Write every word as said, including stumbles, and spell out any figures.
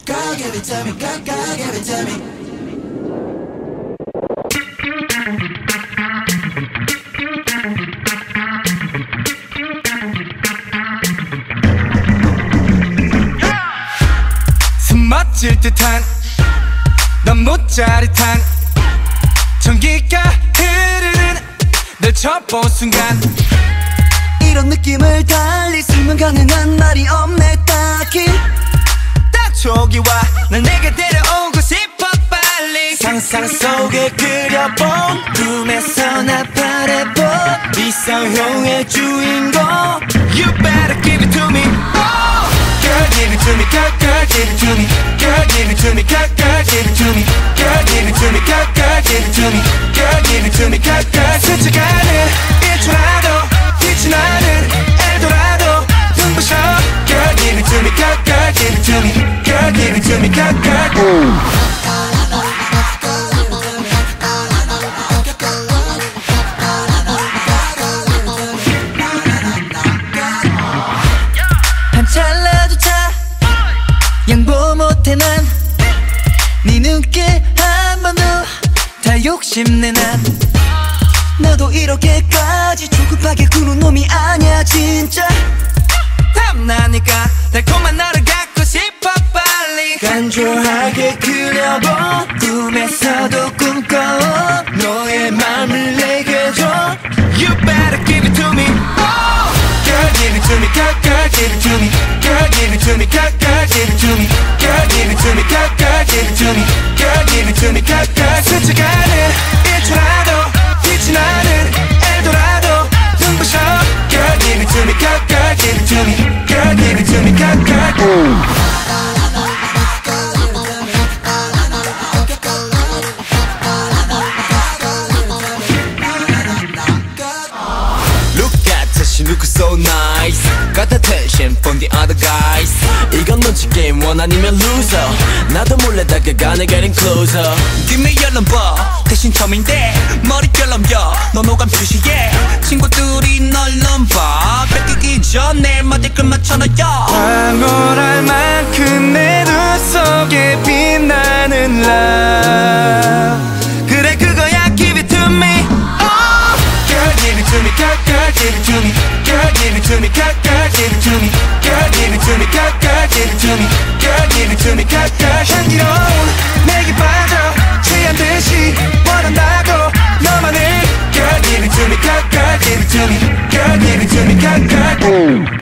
Girl, give it to me, girl, girl, give it to me. 멋질 듯한 너무 짜릿한 전기가 흐르는 널 처음 본 순간 이런 느낌을 달리 설명 가능한 말이 없네 딱히 딱 저기와 날 내게 데려오고 싶어 빨리 상상 속에 그려본 꿈에서 나 바라본 이상형의 주인공 You better give it to me oh! Girl give it to me, girl, girl give it to me. Girl give it to me, girl, girl give it to me. Girl give it to me, girl, girl give it to me. Girl give it to me, girl, girl. 스쳐가는 일 초라도 빛이 나는 엘도라도 눈부셔 Girl give it to me, girl, girl give it to me. Girl give it to me, girl, girl. 한 찰나조차 양보 못해 난 네 눈길 한 번도 다 욕심내 난 나도 이렇게까지 조급하게 구는 놈이 아니야 진짜 탐나니까 달콤한 너를 갖고 싶어 빨리 간절하게 그려본 꿈에서도 꿈꿔온 너의 맘을 내게 줘 You better give it to me oh! Girl give it to me, girl, girl give it to me. Girl give it to me, girl, girl give it to me. Girl give it to me, girl, girl give it to me. Girl give it to me, girl, girl. 스쳐가는 일 초라도 빛이 나는 엘도라도 눈부셔 Girl give it to me, girl, girl give it to me. Girl give it to me, girl, girl. She look so nice. Got attention from the other guys. 이건 눈치 게임 원 아니면 loser. 나도 몰래 다가가네 getting closer. Give me your number 대신 처음인데 머릿결 넘겨 너 노감 표시해 친구들이 널 넘봐 뺏기기 전에 머리끈 맞춰놔요 황홀할 만큼 내 눈 속에 빛나는 love 그래 그거야 give it to me oh! Girl give it to me, girl, girl give it to me. Girl give it to me, girl, girl give it to me. Girl give it to me, girl, girl give it to me. Girl give it to me, girl, girl. 향기로운 내게 빠져 취한 듯이 원한다고 너만을 Girl give it to me, girl, girl give it to me. Girl give it to me, girl, girl.